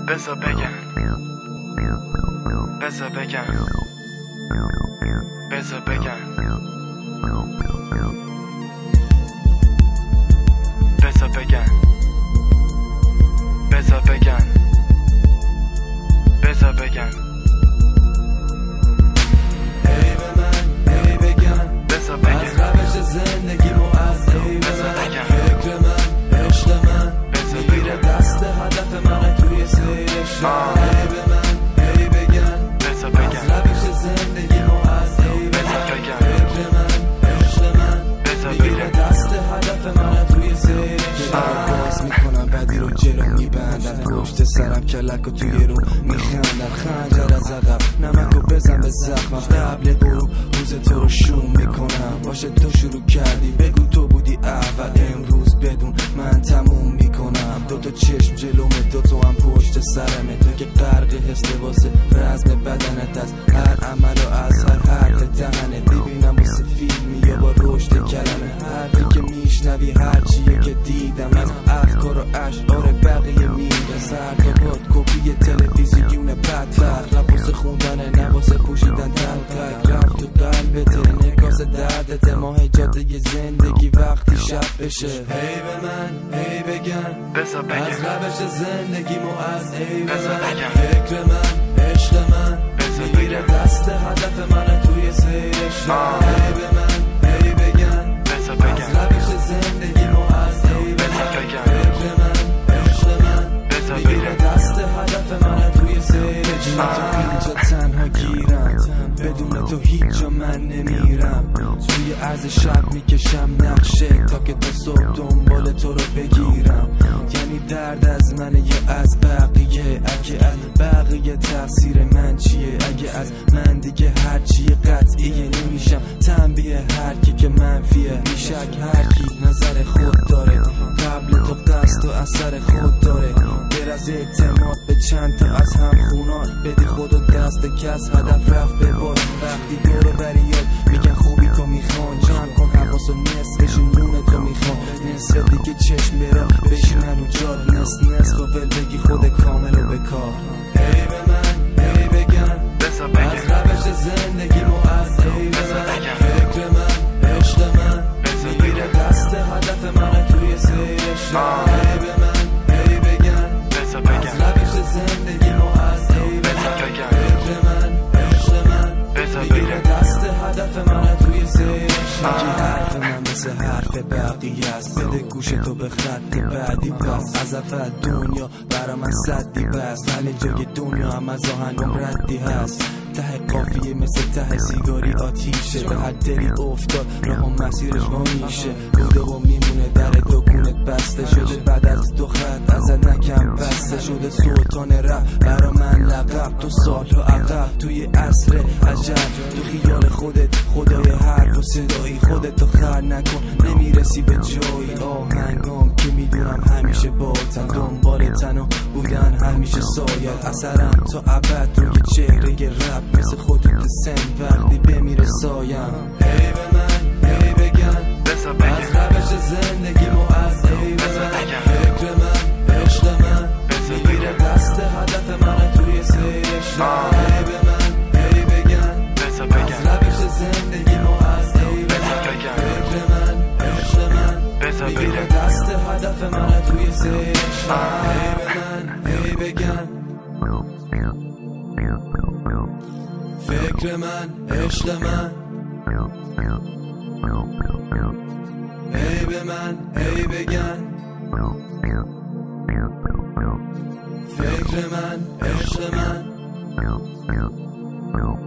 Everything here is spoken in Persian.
بذار بگم بذار بگم بذار بگم بذار بگم بذار بگم بذار بگم ای به من ای بگم بذار بگم از روش زندگیمو از ای به بذار من بگم فکر من عشق من بذار میگیره بگم دست هدف من توی سیر شهر ای به من ای بگم بذار از بگم روش زندگیمو از ای به بذار من بگم فکر من عشق من بذار میگیره بگم دست هدف من توی سیر شهر باز میکنم بدی رو جلو میبندن پشت سرم کلک و توی رو میخندن خنجر از عقب نمک و بزن به زخمم قبل غروب روز تو رو شوم میکنم باشه تو شروع کردی بگو تو بودی اول امروز بدون من تموم میکنم دوتا چشم جلومه دوتا هم پشت سرمه تو که غرق حس واسه رزم بدنت از هر عمل و از هر حرف دهنت ببینم واسه فیلمی یا با رشد کلمه حرفی که میشنوی هرچیه که دیدم از افکار و اشعار بقیه میگه سر تا باد کپی تلویزیون بدبخت رپ واسه خوندنه نه واسه پوشیدن تلقک رفت تو قلبت نکاس دردت ماه جاده زندگی وقتی شب بشه هی به من هی بگم بذار از بگم روش زندگیمو از ای به بذار من بگم فکر من عشق من بذار میگیره بگم دست هدف من توی سیر شهر هی به من هی بگم بذار از بگم روش زندگیمو از ای به بذار من بگم فکر من عشق من بذار میگیره بگم دست هدف من توی سیر شهر اینجا تنها گیرم بدون تو هیچ جا من نمیرم توی عرض شب میکشم نقشه تا که تا صبح دنبال تو رو بگیرم یعنی درد از منه یا از بقیه اگه از بقیه تقصیر من چیه اگه از من دیگه هرچی قطعیه نمیشم تنبیه هر کی که منفیه میشک هر کی نظر خود داره قبل تو قصد و اثر خود داره بر از اعتماد به چند تا از هم خونان بدی خود و دست کس هدف رفت به باد وقتی دورو بریاد میگن خوبی تو میخوان جمع کن حواس و نصفش نون تو میخوان نصف دیگه چشم برا بشینن و جاد نصف و ول بگی خود کامل و بکار هی به من هی بگم بذار از بگم روش زندگیمو از ای به بذار من بگم فکر من عشق من بذار میگیره بگم دست هدف من توی سیر شهر هی به من هی بگم بذار از بگم روش زندگیمو از ای به بذار من بگم فکر من عشق من بذار میگیره بگم دست هدف من توی سیر شهر حرف من مثل حرف بقیه است بده گوش تو به خط بعدی پس از اول دنیا برا من صدی بست ولی جای دنیا هم از آهنم ردی هست ته قافیه مثل ته سیگاری آتیشه به هر دلی افتاد راه و مسیرش وا میشه بوده و میمونه در دکونت بسته شده بعد از دو خط ازت نکم بسته شده سلطان رپ برا من لقب تو سالها عقب توی عصر عجب تو خیال خودت خدای حرف و صدایی خودتو خر نکن نمیرسی به جایی آهنگام که میدونم همیشه باتن دنبال تنها بودن همیشه سایت اثرم تا ابد روی چهره رپ مثل خودت سن وقتی بمیره سایم هی به من هی بگم بذار از بگم روش زندگیمو از ای به بذار من بگم فکر من عشق من بذار میگیره بگم دست هدف من توی سیر شهر هی به من هی بگم بذار از بگم روش زندگیمو از ای به بذار من بگم فکر من عشق من بذار میگیره بگم دست هدف من توی سیر شهر هی به من هی بگم فکر من عشق من ای به من ای بگم فکر من عشق من